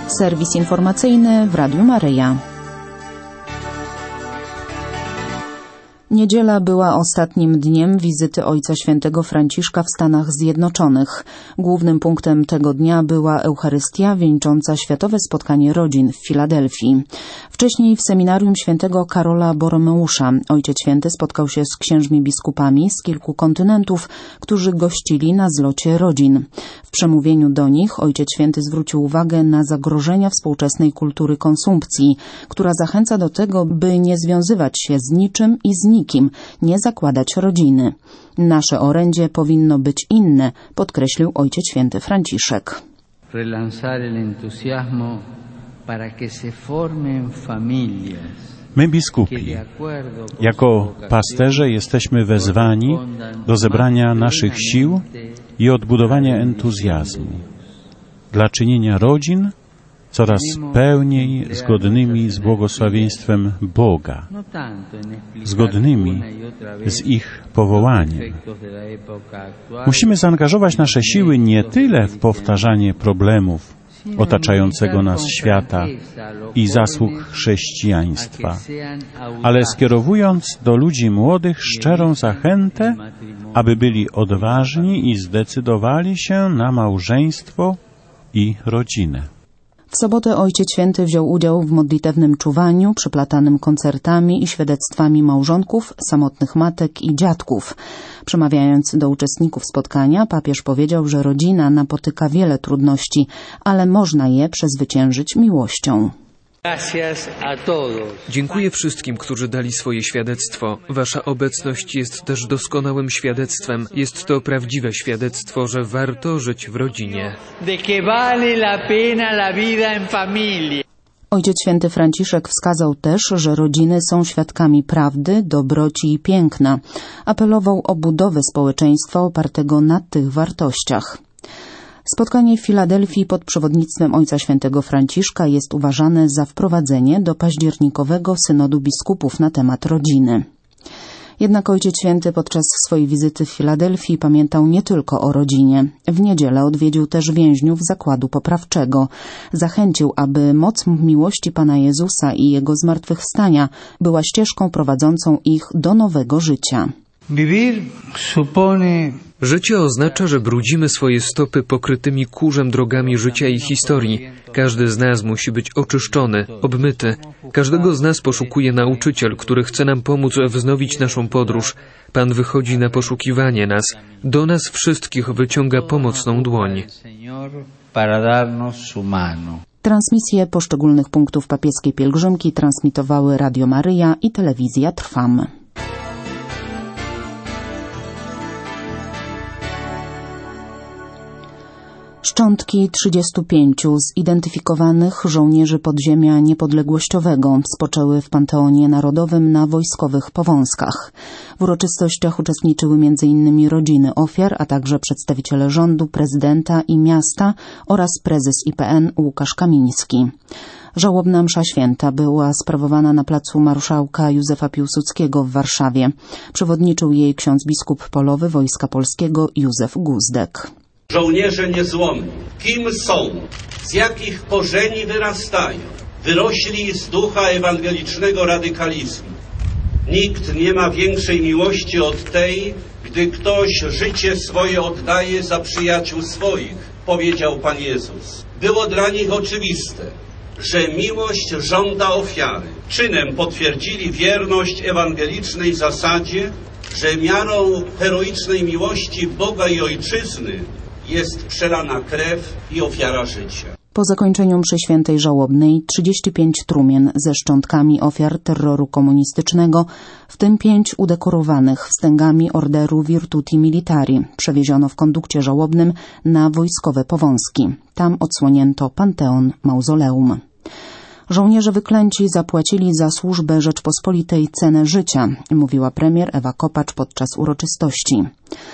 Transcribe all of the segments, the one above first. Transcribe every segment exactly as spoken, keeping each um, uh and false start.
Serwis informacyjny w Radiu Maryja. Niedziela była ostatnim dniem wizyty Ojca Świętego Franciszka w Stanach Zjednoczonych. Głównym punktem tego dnia była Eucharystia wieńcząca Światowe Spotkanie Rodzin w Filadelfii. Wcześniej w seminarium świętego Karola Boromeusza Ojciec Święty spotkał się z księżmi biskupami z kilku kontynentów, którzy gościli na zlocie rodzin. W przemówieniu do nich Ojciec Święty zwrócił uwagę na zagrożenia współczesnej kultury konsumpcji, która zachęca do tego, by nie związywać się z niczym i z nikim, nie zakładać rodziny. Nasze orędzie powinno być inne, podkreślił Ojciec Święty Franciszek. Relanzare el entusiasmo para que se formen familias. My, biskupi, jako pasterze jesteśmy wezwani do zebrania naszych sił i odbudowania entuzjazmu dla czynienia rodzin coraz pełniej zgodnymi z błogosławieństwem Boga, zgodnymi z ich powołaniem. Musimy zaangażować nasze siły nie tyle w powtarzanie problemów otaczającego nas świata i zasług chrześcijaństwa, ale skierowując do ludzi młodych szczerą zachętę, aby byli odważni i zdecydowali się na małżeństwo i rodzinę. W sobotę Ojciec Święty wziął udział w modlitewnym czuwaniu, przeplatanym koncertami i świadectwami małżonków, samotnych matek i dziadków. Przemawiając do uczestników spotkania, papież powiedział, że rodzina napotyka wiele trudności, ale można je przezwyciężyć miłością. Dziękuję wszystkim, którzy dali swoje świadectwo. Wasza obecność jest też doskonałym świadectwem. Jest to prawdziwe świadectwo, że warto żyć w rodzinie. Ojciec Święty Franciszek wskazał też, że rodziny są świadkami prawdy, dobroci i piękna. Apelował o budowę społeczeństwa opartego na tych wartościach. Spotkanie w Filadelfii pod przewodnictwem Ojca Świętego Franciszka jest uważane za wprowadzenie do październikowego synodu biskupów na temat rodziny. Jednak Ojciec Święty podczas swojej wizyty w Filadelfii pamiętał nie tylko o rodzinie. W niedzielę odwiedził też więźniów zakładu poprawczego. Zachęcił, aby moc miłości Pana Jezusa i Jego zmartwychwstania była ścieżką prowadzącą ich do nowego życia. Życie oznacza, że brudzimy swoje stopy pokrytymi kurzem drogami życia i historii. Każdy z nas musi być oczyszczony, obmyty. Każdego z nas poszukuje nauczyciel, który chce nam pomóc wznowić naszą podróż. Pan wychodzi na poszukiwanie nas. Do nas wszystkich wyciąga pomocną dłoń. Transmisje poszczególnych punktów papieskiej pielgrzymki transmitowały Radio Maryja i telewizja Trwam. Szczątki trzydziestu pięciu zidentyfikowanych żołnierzy podziemia niepodległościowego spoczęły w Panteonie Narodowym na Wojskowych Powązkach. W uroczystościach uczestniczyły między innymi rodziny ofiar, a także przedstawiciele rządu, prezydenta i miasta oraz prezes I P N Łukasz Kamiński. Żałobna msza święta była sprawowana na placu marszałka Józefa Piłsudskiego w Warszawie. Przewodniczył jej ksiądz biskup polowy Wojska Polskiego Józef Guzdek. Żołnierze niezłomni, kim są, z jakich korzeni wyrastają, wyrośli z ducha ewangelicznego radykalizmu. Nikt nie ma większej miłości od tej, gdy ktoś życie swoje oddaje za przyjaciół swoich, powiedział Pan Jezus. Było dla nich oczywiste, że miłość żąda ofiary. Czynem potwierdzili wierność ewangelicznej zasadzie, że miarą heroicznej miłości Boga i Ojczyzny jest przelana krew i ofiara życia. Po zakończeniu mszy świętej żałobnej trzydzieści pięć trumien ze szczątkami ofiar terroru komunistycznego, w tym pięć udekorowanych wstęgami orderu Virtuti Militari, przewieziono w kondukcie żałobnym na Wojskowe Powązki. Tam odsłonięto Panteon Mauzoleum. Żołnierze wyklęci zapłacili za służbę Rzeczpospolitej cenę życia, mówiła premier Ewa Kopacz podczas uroczystości.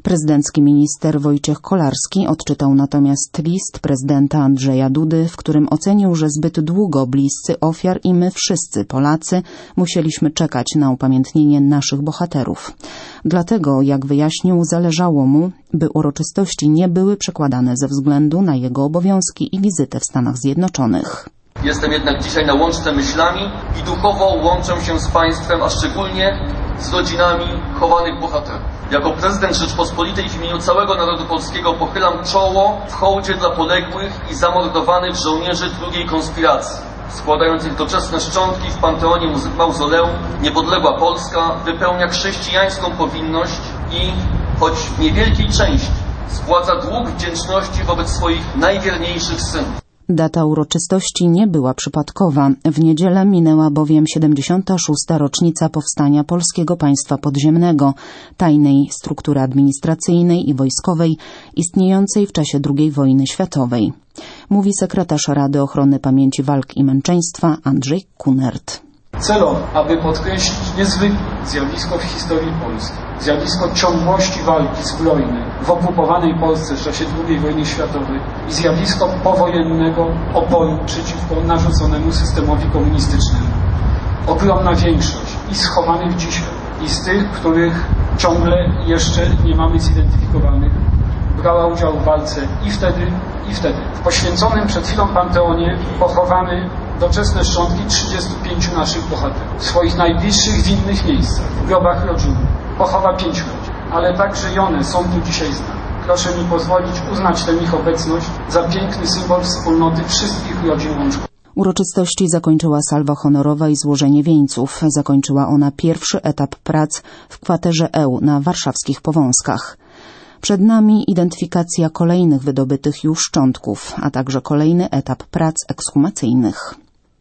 Prezydencki minister Wojciech Kolarski odczytał natomiast list prezydenta Andrzeja Dudy, w którym ocenił, że zbyt długo bliscy ofiar i my wszyscy, Polacy, musieliśmy czekać na upamiętnienie naszych bohaterów. Dlatego, jak wyjaśnił, zależało mu, by uroczystości nie były przekładane ze względu na jego obowiązki i wizytę w Stanach Zjednoczonych. Jestem jednak dzisiaj na łączce myślami i duchowo łączę się z państwem, a szczególnie z rodzinami chowanych bohaterów. Jako prezydent Rzeczpospolitej w imieniu całego narodu polskiego pochylam czoło w hołdzie dla poległych i zamordowanych żołnierzy drugiej konspiracji. Składając ich doczesne szczątki w Panteonie Mauzoleum, niepodległa Polska wypełnia chrześcijańską powinność i, choć w niewielkiej części, spłaca dług wdzięczności wobec swoich najwierniejszych synów. Data uroczystości nie była przypadkowa. W niedzielę minęła bowiem siedemdziesiąta szósta rocznica powstania Polskiego Państwa Podziemnego, tajnej struktury administracyjnej i wojskowej istniejącej w czasie drugiej wojny światowej. Mówi sekretarz Rady Ochrony Pamięci Walk i Męczeństwa Andrzej Kunert. Celem, aby podkreślić niezwykłe zjawisko w historii Polski, zjawisko ciągłości walki zbrojnej w okupowanej Polsce w czasie drugiej wojny światowej i zjawisko powojennego oporu przeciwko narzuconemu systemowi komunistycznemu. Ogromna większość i schowanych dzisiaj, i z tych, których ciągle jeszcze nie mamy zidentyfikowanych, brała udział w walce i wtedy, i wtedy. W poświęconym przed chwilą Panteonie pochowamy doczesne szczątki trzydziestu pięciu naszych bohaterów. W swoich najbliższych, w innych miejscach, w grobach rodzinnych. Pochowa pięć rodzin, ale także i one są tu dzisiaj z nami. Proszę mi pozwolić uznać tę ich obecność za piękny symbol wspólnoty wszystkich rodzin Łączkowych. Uroczystości zakończyła salwa honorowa i złożenie wieńców. Zakończyła ona pierwszy etap prac w kwaterze E U na warszawskich Powązkach. Przed nami identyfikacja kolejnych wydobytych już szczątków, a także kolejny etap prac ekshumacyjnych.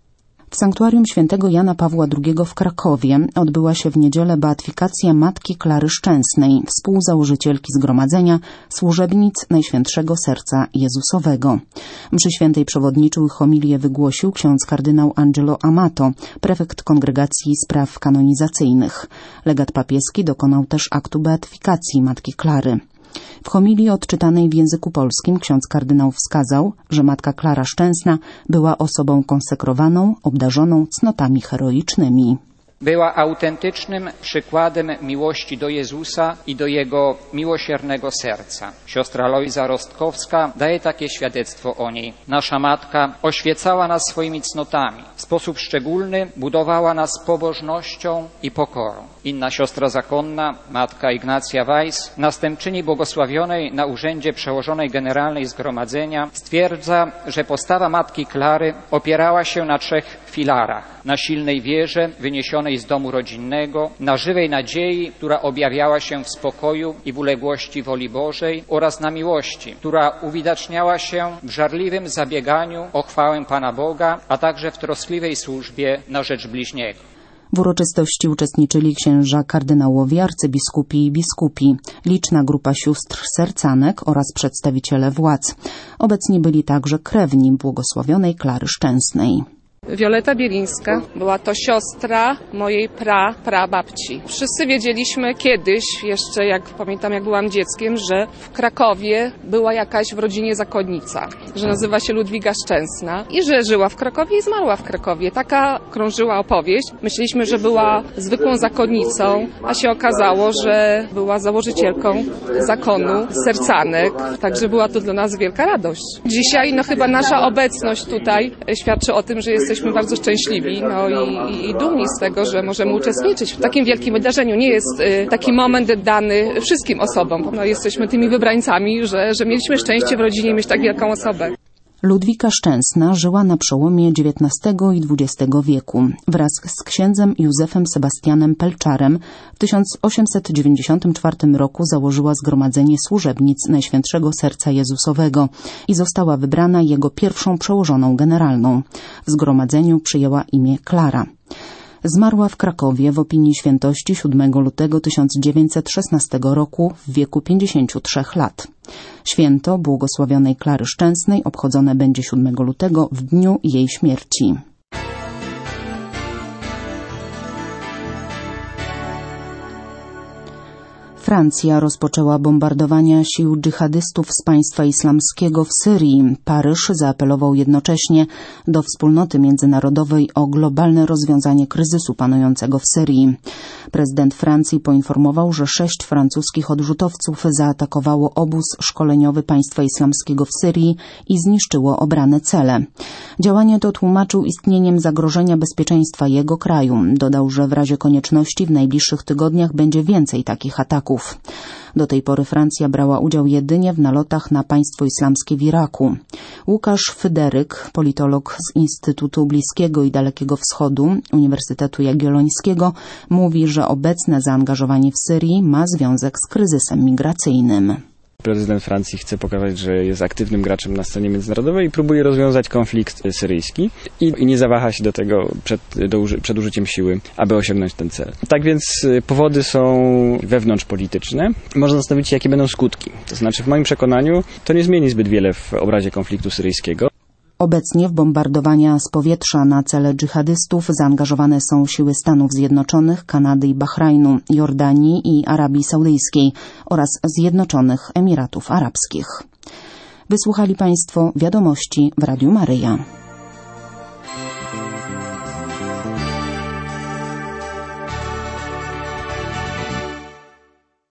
W sanktuarium świętego Jana Pawła drugiego w Krakowie odbyła się w niedzielę beatyfikacja Matki Klary Szczęsnej, współzałożycielki zgromadzenia służebnic Najświętszego Serca Jezusowego. Mszy świętej przewodniczył i homilię wygłosił ksiądz kardynał Angelo Amato, prefekt Kongregacji Spraw Kanonizacyjnych. Legat papieski dokonał też aktu beatyfikacji Matki Klary. W homilii odczytanej w języku polskim ksiądz kardynał wskazał, że Matka Klara Szczęsna była osobą konsekrowaną, obdarzoną cnotami heroicznymi. Była autentycznym przykładem miłości do Jezusa i do Jego miłosiernego serca. Siostra Lojza Rostkowska daje takie świadectwo o niej. Nasza matka oświecała nas swoimi cnotami. W sposób szczególny budowała nas pobożnością i pokorą. Inna siostra zakonna, matka Ignacja Weiss, następczyni błogosławionej na urzędzie przełożonej generalnej zgromadzenia, stwierdza, że postawa Matki Klary opierała się na trzech filarach. Na silnej wierze wyniesionej z domu rodzinnego, na żywej nadziei, która objawiała się w spokoju i w uległości woli Bożej, oraz na miłości, która uwidaczniała się w żarliwym zabieganiu o chwałę Pana Boga, a także w troskliwej służbie na rzecz bliźniego. W uroczystości uczestniczyli księża kardynałowie, arcybiskupi i biskupi, liczna grupa sióstr sercanek oraz przedstawiciele władz. Obecni byli także krewni błogosławionej Klary Szczęsnej. Wioleta Bielińska była to siostra mojej pra, prababci. Wszyscy wiedzieliśmy kiedyś, jeszcze jak pamiętam, jak byłam dzieckiem, że w Krakowie była jakaś w rodzinie zakonnica, że nazywa się Ludwiga Szczęsna i że żyła w Krakowie i zmarła w Krakowie. Taka krążyła opowieść. Myśleliśmy, że była zwykłą zakonnicą, a się okazało, że była założycielką zakonu sercanek, także była to dla nas wielka radość. Dzisiaj no chyba nasza obecność tutaj świadczy o tym, że jesteśmy Jesteśmy bardzo szczęśliwi no i, i dumni z tego, że możemy uczestniczyć w takim wielkim wydarzeniu. Nie jest y, taki moment dany wszystkim osobom. No, jesteśmy tymi wybrańcami, że, że mieliśmy szczęście w rodzinie mieć tak wielką osobę. Ludwika Szczęsna żyła na przełomie dziewiętnastego i dwudziestego wieku. Wraz z księdzem Józefem Sebastianem Pelczarem w tysiąc osiemset dziewięćdziesiątym czwartym roku założyła Zgromadzenie Służebnic Najświętszego Serca Jezusowego i została wybrana jego pierwszą przełożoną generalną. W zgromadzeniu przyjęła imię Klara. Zmarła w Krakowie w opinii świętości siódmego lutego tysiąc dziewięćset szesnastego roku w wieku pięćdziesięciu trzech lat. Święto błogosławionej Klary Szczęsnej obchodzone będzie siódmego lutego w dniu jej śmierci. Francja rozpoczęła bombardowania sił dżihadystów z państwa islamskiego w Syrii. Paryż zaapelował jednocześnie do wspólnoty międzynarodowej o globalne rozwiązanie kryzysu panującego w Syrii. Prezydent Francji poinformował, że sześć francuskich odrzutowców zaatakowało obóz szkoleniowy państwa islamskiego w Syrii i zniszczyło obrane cele. Działanie to tłumaczył istnieniem zagrożenia bezpieczeństwa jego kraju. Dodał, że w razie konieczności w najbliższych tygodniach będzie więcej takich ataków. Do tej pory Francja brała udział jedynie w nalotach na państwo islamskie w Iraku. Łukasz Fyderyk, politolog z Instytutu Bliskiego i Dalekiego Wschodu Uniwersytetu Jagiellońskiego, mówi, że obecne zaangażowanie w Syrii ma związek z kryzysem migracyjnym. Prezydent Francji chce pokazać, że jest aktywnym graczem na scenie międzynarodowej i próbuje rozwiązać konflikt syryjski i, i nie zawaha się do tego przed, do, przed użyciem siły, aby osiągnąć ten cel. Tak więc powody są wewnątrzpolityczne. Można zastanowić się, jakie będą skutki. To znaczy, w moim przekonaniu to nie zmieni zbyt wiele w obrazie konfliktu syryjskiego. Obecnie w bombardowania z powietrza na cele dżihadystów zaangażowane są siły Stanów Zjednoczonych, Kanady i Bahrajnu, Jordanii i Arabii Saudyjskiej oraz Zjednoczonych Emiratów Arabskich. Wysłuchali Państwo wiadomości w Radiu Maryja.